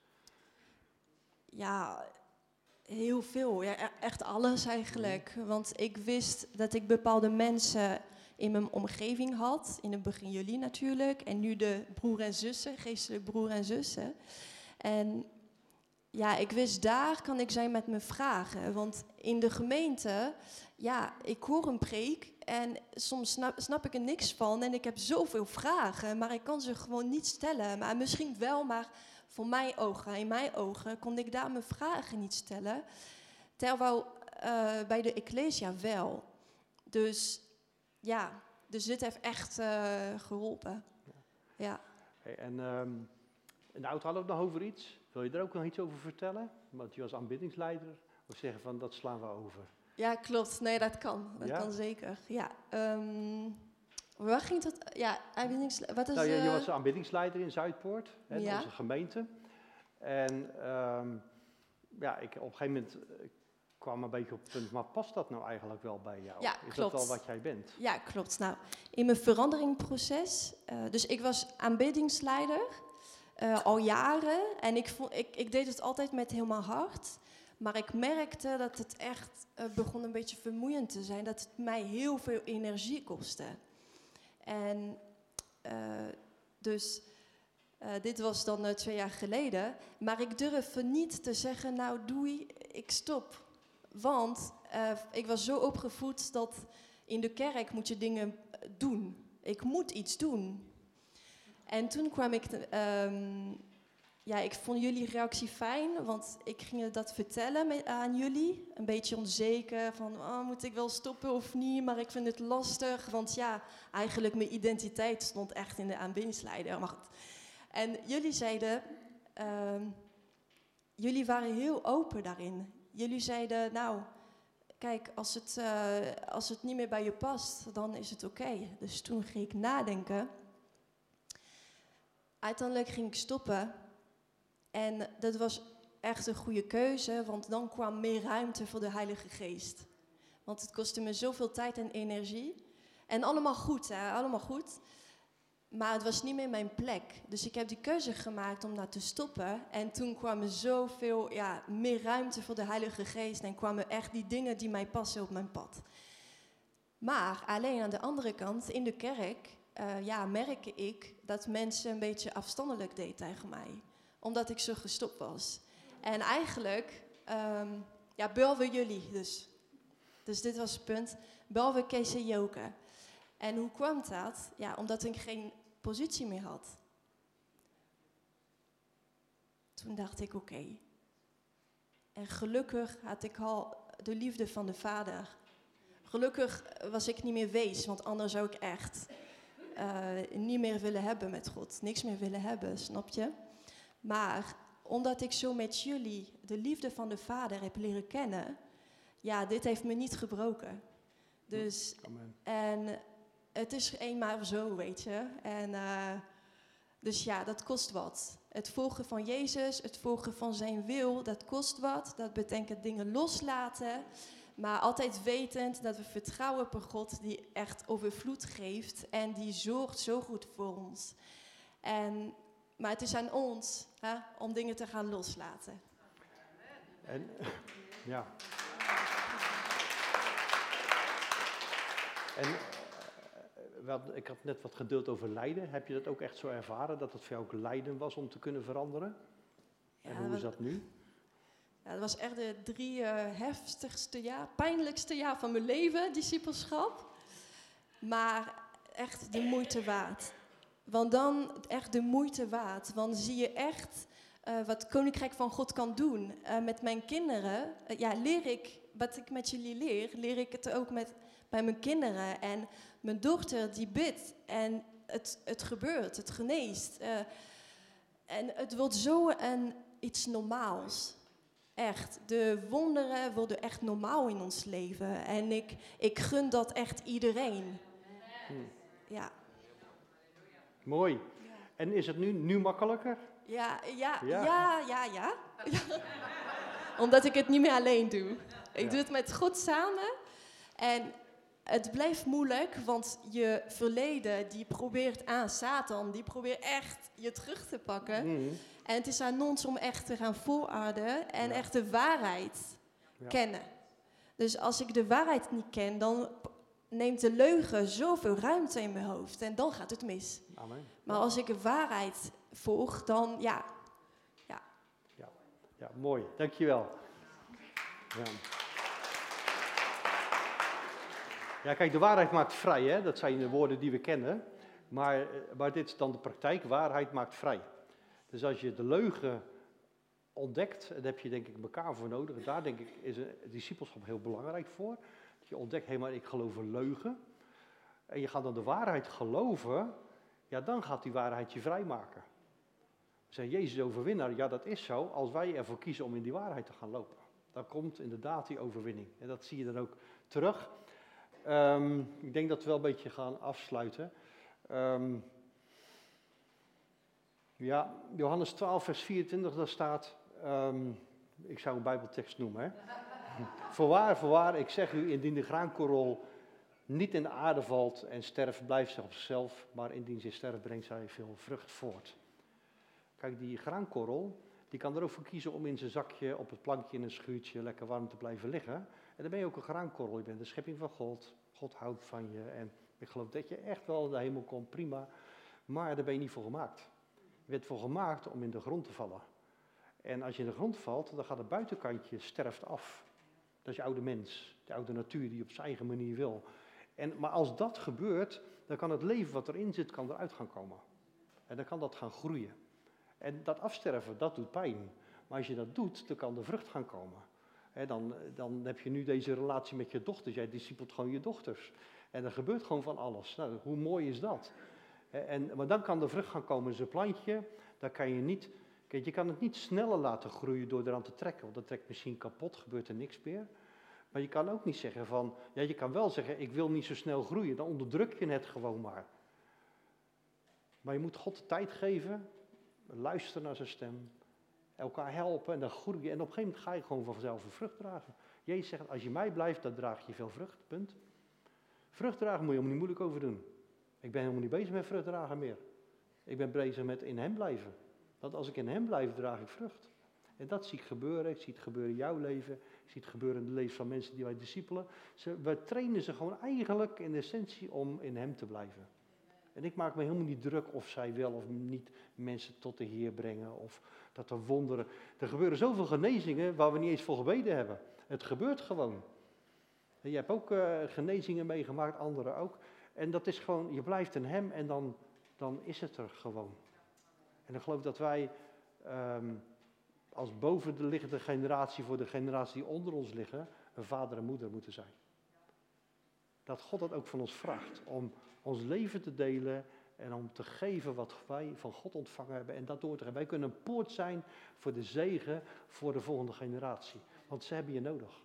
Ja, heel veel. Ja, echt alles eigenlijk. Want ik wist dat ik bepaalde mensen in mijn omgeving had. In het begin jullie natuurlijk. En nu de broer en zussen, geestelijk broer en zussen. En ja, ik wist, daar kan ik zijn met mijn vragen. Want in de gemeente, ja, ik hoor een preek en soms snap ik er niks van. En ik heb zoveel vragen, maar ik kan ze gewoon niet stellen. Maar misschien wel, maar voor mijn ogen, in mijn ogen, kon ik daar mijn vragen niet stellen. Terwijl bij de Ecclesia wel. Dus ja, dus dit heeft echt geholpen. Ja. Hey, en de oud hadden we het nog over iets. Wil je er ook nog iets over vertellen? Want je was aanbiddingsleider. Of zeggen van, dat slaan we over. Ja, klopt. Nee, dat kan. Dat kan zeker. Ja. Waar ging dat? Ja, wat is... je was aanbiddingsleider in Zuidpoort, hè, onze gemeente. En op een gegeven moment kwam een beetje op het punt, maar past dat nou eigenlijk wel bij jou? Ja, is klopt. dat wel wat jij bent? Ja, klopt. Nou, in mijn veranderingproces, dus ik was aanbiddingsleider al jaren. En ik deed het altijd met heel mijn hart. Maar ik merkte dat het echt begon een beetje vermoeiend te zijn. Dat het mij heel veel energie kostte. En dit was dan 2 jaar geleden. Maar ik durfde niet te zeggen, nou doei, ik stop. Want ik was zo opgevoed dat in de kerk moet je dingen doen. Ik moet iets doen. En toen kwam ik... ik vond jullie reactie fijn, want ik ging dat vertellen aan jullie. Een beetje onzeker, van moet ik wel stoppen of niet, maar ik vind het lastig. Want ja, eigenlijk mijn identiteit stond echt in de aanbiddingsleider. Maar goed. En jullie zeiden, jullie waren heel open daarin. Jullie zeiden, nou, kijk, als het niet meer bij je past, dan is het oké. Dus toen ging ik nadenken. Uiteindelijk ging ik stoppen. En dat was echt een goede keuze, want dan kwam meer ruimte voor de Heilige Geest. Want het kostte me zoveel tijd en energie. En allemaal goed, hè, allemaal goed. Maar het was niet meer mijn plek. Dus ik heb die keuze gemaakt om daar te stoppen. En toen kwam er zoveel meer ruimte voor de Heilige Geest. En kwamen echt die dingen die mij passen op mijn pad. Maar alleen aan de andere kant, in de kerk, merkte ik dat mensen een beetje afstandelijk deden tegen mij. Omdat ik zo gestopt was. En eigenlijk, behalve jullie dus. Dus dit was het punt. Behalve Kees en Joke. En hoe kwam dat? Ja, omdat ik geen positie meer had. Toen dacht ik, oké. En gelukkig had ik al de liefde van de Vader. Gelukkig was ik niet meer wees, want anders zou ik echt niet meer willen hebben met God. Niks meer willen hebben, snap je? Maar omdat ik zo met jullie de liefde van de Vader heb leren kennen, dit heeft me niet gebroken. Dus, Amen. En het is eenmaal zo, weet je. En dus dat kost wat. Het volgen van Jezus, het volgen van zijn wil, dat kost wat. Dat betekent dingen loslaten. Maar altijd wetend dat we vertrouwen op een God die echt overvloed geeft. En die zorgt zo goed voor ons. Maar het is aan ons om dingen te gaan loslaten. En, ja. En ik had net wat gedeeld over lijden. Heb je dat ook echt zo ervaren, dat het voor jou ook lijden was om te kunnen veranderen? En hoe is dat nu? Ja, dat was echt de 3 heftigste jaar, pijnlijkste jaar van mijn leven, discipelschap. Maar echt de moeite waard. Want dan echt de moeite waard. Want zie je echt wat het Koninkrijk van God kan doen. Met mijn kinderen, leer ik, wat ik met jullie leer ik het ook bij mijn kinderen. En mijn dochter die bidt en het gebeurt, het geneest. En het wordt zo iets normaals. Echt, de wonderen worden echt normaal in ons leven. En ik gun dat echt iedereen. Ja. Mooi. Ja. En is het nu makkelijker? Ja. Omdat ik het niet meer alleen doe. Ik doe het met God samen. En het blijft moeilijk, want je verleden, die probeert Satan, die probeert echt je terug te pakken. Mm-hmm. En het is aan ons om echt te gaan vooroordelen en echt de waarheid kennen. Dus als ik de waarheid niet ken, dan neemt de leugen zoveel ruimte in mijn hoofd. En dan gaat het mis. Amen. Maar als ik de waarheid volg, dan ja, mooi. Dankjewel. Ja, kijk, de waarheid maakt vrij, hè? Dat zijn de woorden die we kennen. Maar dit is dan de praktijk. Waarheid maakt vrij. Dus als je de leugen ontdekt, en daar heb je denk ik elkaar voor nodig. En daar denk ik is een discipelschap heel belangrijk voor. Dat je ontdekt, hé, maar ik geloof een leugen. En je gaat dan de waarheid geloven, ja, dan gaat die waarheid je vrijmaken. Zijn Jezus overwinnaar? Ja, dat is zo, als wij ervoor kiezen om in die waarheid te gaan lopen. Dan komt inderdaad die overwinning. En dat zie je dan ook terug. Ik denk dat we wel een beetje gaan afsluiten. Ja, Johannes 12, vers 24, daar staat, ik zou een bijbeltekst noemen. Hè? Voorwaar, voorwaar, ik zeg u, indien de graankorrel niet in de aarde valt en sterft, blijft ze op zichzelf, maar indien ze sterft, brengt zij veel vrucht voort. Kijk, die graankorrel, die kan er ook voor kiezen om in zijn zakje, op het plankje in een schuurtje, lekker warm te blijven liggen. En dan ben je ook een graankorrel, je bent de schepping van God. God houdt van je en ik geloof dat je echt wel in de hemel komt, prima. Maar daar ben je niet voor gemaakt. Je bent voor gemaakt om in de grond te vallen. En als je in de grond valt, dan gaat het buitenkantje sterft af. Dat is je oude mens, de oude natuur die op zijn eigen manier wil. Maar als dat gebeurt, dan kan het leven wat erin zit, kan eruit gaan komen. En dan kan dat gaan groeien. En dat afsterven, dat doet pijn. Maar als je dat doet, dan kan de vrucht gaan komen. Dan heb je nu deze relatie met je dochters. Jij discipelt gewoon je dochters. En er gebeurt gewoon van alles. Nou, hoe mooi is dat? Maar dan kan de vrucht gaan komen. Dus een plantje, daar kan je niet... Kijk, je kan het niet sneller laten groeien door eraan te trekken. Want dat trekt misschien kapot, gebeurt er niks meer. Maar je kan ook niet zeggen van... Ja, je kan wel zeggen, ik wil niet zo snel groeien. Dan onderdruk je het gewoon maar. Maar je moet God de tijd geven. Luisteren naar zijn stem. Elkaar helpen en dan groei je. En op een gegeven moment ga je gewoon vanzelf een vrucht dragen. Jezus zegt, als je mij blijft, dan draag je veel vrucht. Punt. Vrucht dragen moet je helemaal niet moeilijk over doen. Ik ben helemaal niet bezig met vrucht dragen meer. Ik ben bezig met in hem blijven. Want als ik in hem blijf, draag ik vrucht. En dat zie ik gebeuren. Ik zie het gebeuren in jouw leven. Ik zie het gebeuren in het leven van mensen die wij discipelen. We trainen ze gewoon eigenlijk in essentie om in hem te blijven. En ik maak me helemaal niet druk of zij wel of niet mensen tot de Heer brengen. Of dat er wonderen. Er gebeuren zoveel genezingen waar we niet eens voor gebeden hebben. Het gebeurt gewoon. En je hebt ook genezingen meegemaakt, anderen ook. En dat is gewoon, je blijft in hem en dan is het er gewoon. En ik geloof dat wij als boven de liggende generatie voor de generatie die onder ons liggen, een vader en moeder moeten zijn. Dat God dat ook van ons vraagt, om ons leven te delen en om te geven wat wij van God ontvangen hebben en dat door te geven. Wij kunnen een poort zijn voor de zegen voor de volgende generatie, want ze hebben je nodig.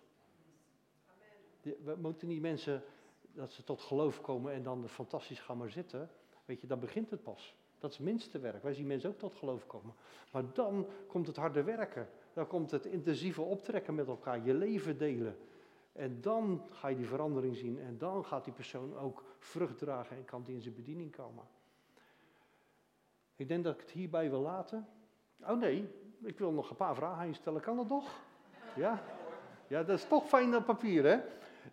We moeten niet mensen dat ze tot geloof komen en dan fantastisch gaan maar zitten. Weet je, dan begint het pas. Dat is het minste werk. Wij zien mensen ook tot geloof komen. Maar dan komt het harde werken. Dan komt het intensieve optrekken met elkaar. Je leven delen. En dan ga je die verandering zien. En dan gaat die persoon ook vrucht dragen en kan die in zijn bediening komen. Ik denk dat ik het hierbij wil laten. Oh nee, ik wil nog een paar vragen aan je stellen. Kan dat nog? Ja? Ja, dat is toch fijn dat papier, hè?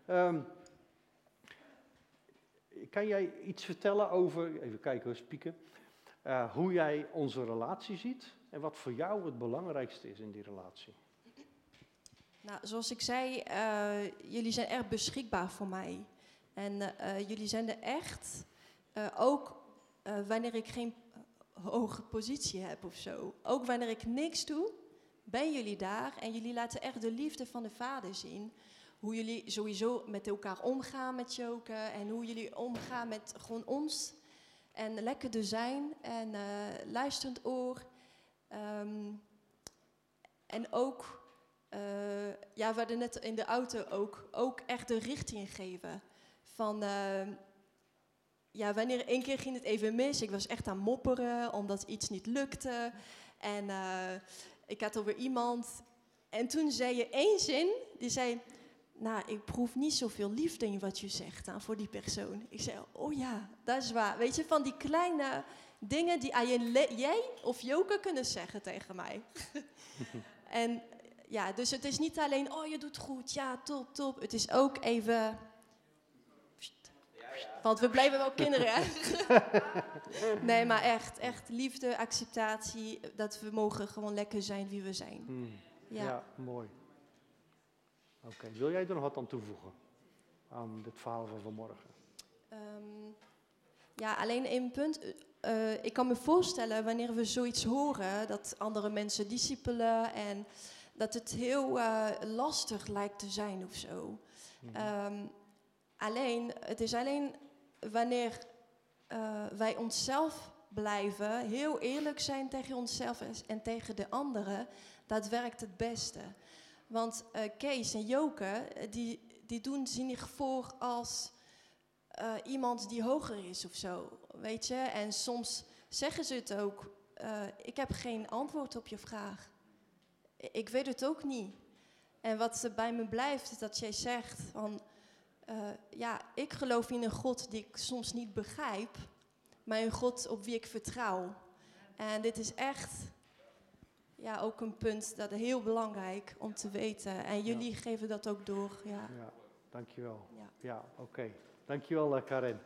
Kan jij iets vertellen over, even kijken hoor, spieken, hoe jij onze relatie ziet en wat voor jou het belangrijkste is in die relatie? Nou, zoals ik zei, jullie zijn erg beschikbaar voor mij. En jullie zijn er echt, ook wanneer ik geen hoge positie heb of zo. Ook wanneer ik niks doe, ben jullie daar en jullie laten echt de liefde van de Vader zien. Hoe jullie sowieso met elkaar omgaan met Joke en hoe jullie omgaan met gewoon ons. En lekker er zijn en luisterend oor. En ook, ja, we hadden net in de auto ook echt de richting geven. Van, ja, wanneer één keer ging het even mis. Ik was echt aan mopperen omdat iets niet lukte. En ik had alweer iemand. En toen zei je één zin, die zei... Nou, ik proef niet zoveel liefde in wat je zegt voor die persoon. Ik zei, oh ja, dat is waar. Weet je, van die kleine dingen die jij of Joke kunnen zeggen tegen mij. En ja, dus het is niet alleen, oh je doet goed, ja, top, top. Het is ook even... Want we blijven wel kinderen, hè? Nee, maar echt liefde, acceptatie, dat we mogen gewoon lekker zijn wie we zijn. Ja, mooi. Oké, wil jij er nog wat aan toevoegen? Aan dit verhaal van vanmorgen? Ja, alleen één punt. ik kan me voorstellen wanneer we zoiets horen, dat andere mensen discipelen en dat het heel lastig lijkt te zijn of zo. Het is alleen wanneer wij onszelf blijven, heel eerlijk zijn tegen onszelf en tegen de anderen, dat werkt het beste. Want Kees en Joke, die doen zich voor als iemand die hoger is of zo, weet je. En soms zeggen ze het ook, ik heb geen antwoord op je vraag. Ik weet het ook niet. En wat bij me blijft, is dat jij zegt van, ik geloof in een God die ik soms niet begrijp, maar een God op wie ik vertrouw. En dit is echt ook een punt dat is heel belangrijk om te weten. En jullie geven dat ook door. Ja, dankjewel. Ja, oké. Dankjewel, Karen.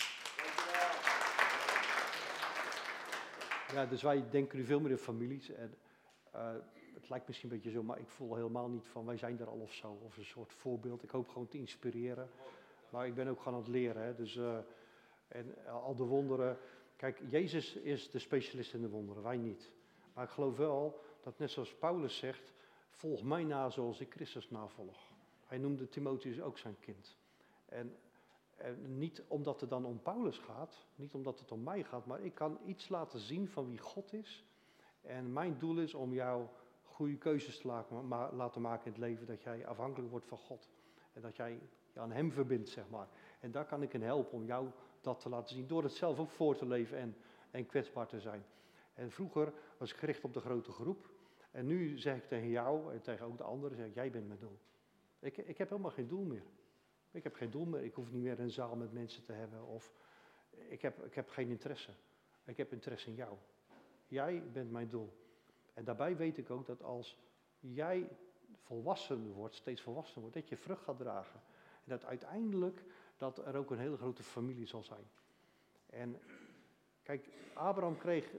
Ja, dus wij denken nu veel meer in families. En, het lijkt misschien een beetje zo, maar ik voel helemaal niet van wij zijn er al of zo. Of een soort voorbeeld. Ik hoop gewoon te inspireren. Maar ik ben ook gewoon aan het leren. Hè. Dus, en al de wonderen. Kijk, Jezus is de specialist in de wonderen, wij niet. Maar ik geloof wel dat net zoals Paulus zegt, volg mij na zoals ik Christus navolg. Hij noemde Timotheus ook zijn kind. En niet omdat het dan om Paulus gaat, niet omdat het om mij gaat, maar ik kan iets laten zien van wie God is. En mijn doel is om jou goede keuzes te laten maken in het leven, dat jij afhankelijk wordt van God. En dat jij je aan hem verbindt, zeg maar. En daar kan ik in helpen om jou dat te laten zien, door het zelf ook voor te leven en kwetsbaar te zijn. En vroeger was ik gericht op de grote groep. En nu zeg ik tegen jou en tegen ook de anderen, zeg ik, jij bent mijn doel. Ik heb helemaal geen doel meer. Ik heb geen doel meer. Ik hoef niet meer een zaal met mensen te hebben. Of ik heb geen interesse. Ik heb interesse in jou. Jij bent mijn doel. En daarbij weet ik ook dat als jij volwassen wordt, steeds volwassener wordt, dat je vrucht gaat dragen. En dat uiteindelijk dat er ook een hele grote familie zal zijn. En kijk, Abraham kreeg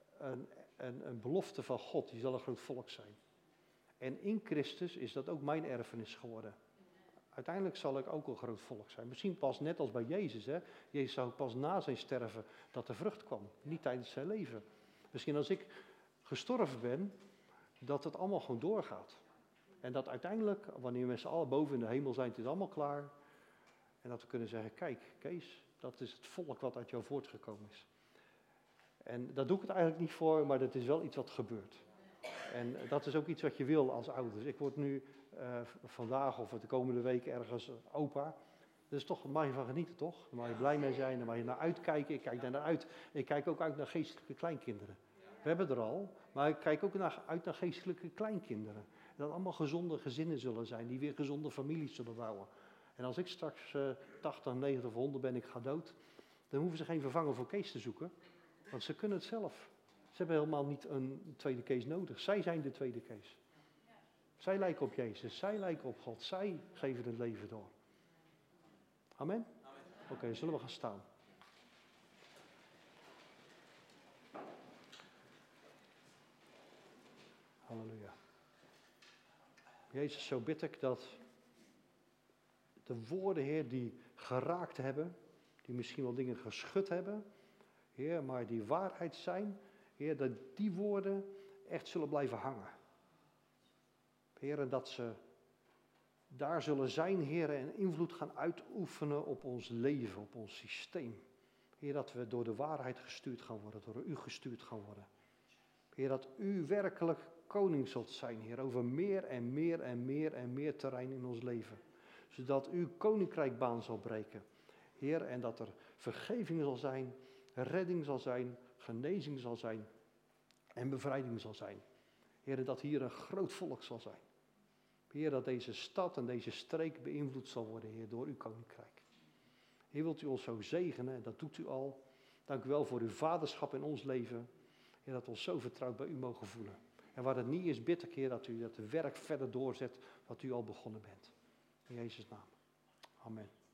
een belofte van God, die zal een groot volk zijn. En in Christus is dat ook mijn erfenis geworden. Uiteindelijk zal ik ook een groot volk zijn. Misschien pas net als bij Jezus. Hè? Jezus zou pas na zijn sterven dat er vrucht kwam. Niet tijdens zijn leven. Misschien als ik gestorven ben, dat het allemaal gewoon doorgaat. En dat uiteindelijk, wanneer we met z'n allen boven in de hemel zijn, het is allemaal klaar. En dat we kunnen zeggen, kijk Kees, dat is het volk wat uit jou voortgekomen is. En daar doe ik het eigenlijk niet voor, maar dat is wel iets wat gebeurt. En dat is ook iets wat je wil als ouders. Ik word nu vandaag of de komende week ergens opa. Dus toch mag je van genieten, toch? Daar mag je blij mee zijn, daar mag je naar uitkijken. Ik kijk daar naar uit. Ik kijk ook uit naar geestelijke kleinkinderen. We hebben er al, maar ik kijk ook uit naar geestelijke kleinkinderen. Dat allemaal gezonde gezinnen zullen zijn, die weer gezonde families zullen bouwen. En als ik straks 80, 90 of 100 ben, ik ga dood, dan hoeven ze geen vervanger voor Kees te zoeken. Want ze kunnen het zelf. Ze hebben helemaal niet een tweede Kees nodig. Zij zijn de tweede Kees. Zij lijken op Jezus. Zij lijken op God. Zij geven het leven door. Amen? Oké, zullen we gaan staan? Halleluja. Jezus, zo bid ik dat de woorden, Heer, die geraakt hebben, die misschien wel dingen geschud hebben, Heer, maar die waarheid zijn, Heer, dat die woorden echt zullen blijven hangen. Heer, en dat ze daar zullen zijn, Heer, en invloed gaan uitoefenen op ons leven, op ons systeem. Heer, dat we door de waarheid gestuurd gaan worden, door u gestuurd gaan worden. Heer, dat u werkelijk koning zult zijn, Heer, over meer en meer en meer en meer terrein in ons leven. Zodat uw koninkrijk baan zal breken. Heer, en dat er vergeving zal zijn, redding zal zijn, genezing zal zijn en bevrijding zal zijn. Heer, dat hier een groot volk zal zijn. Heer, dat deze stad en deze streek beïnvloed zal worden, Heer, door uw koninkrijk. Heer, wilt u ons zo zegenen, en dat doet u al. Dank u wel voor uw vaderschap in ons leven. Heer, dat we ons zo vertrouwd bij u mogen voelen. En waar het niet is, bid ik, Heer, dat u dat werk verder doorzet wat u al begonnen bent. In Jezus' naam. Amen.